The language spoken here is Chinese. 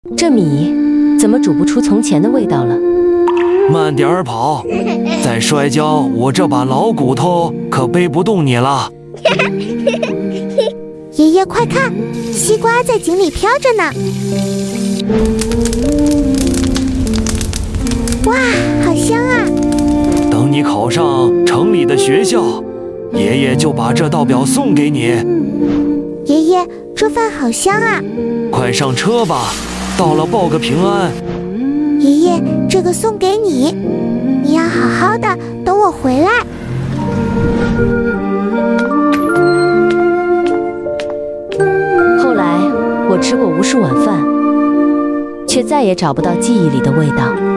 这米怎么煮不出从前的味道了？ 慢点儿跑，再摔跤，我这把老骨头可背不动你了。 爷爷快看，西瓜在井里飘着呢。哇，好香啊！ 等你考上城里的学校，爷爷就把这道表送给你。 爷爷，这饭好香啊！ 快上车吧，到了报个平安。 爷爷，这个送给你，你要好好的等我回来。 后来我吃过无数碗饭，却再也找不到记忆里的味道。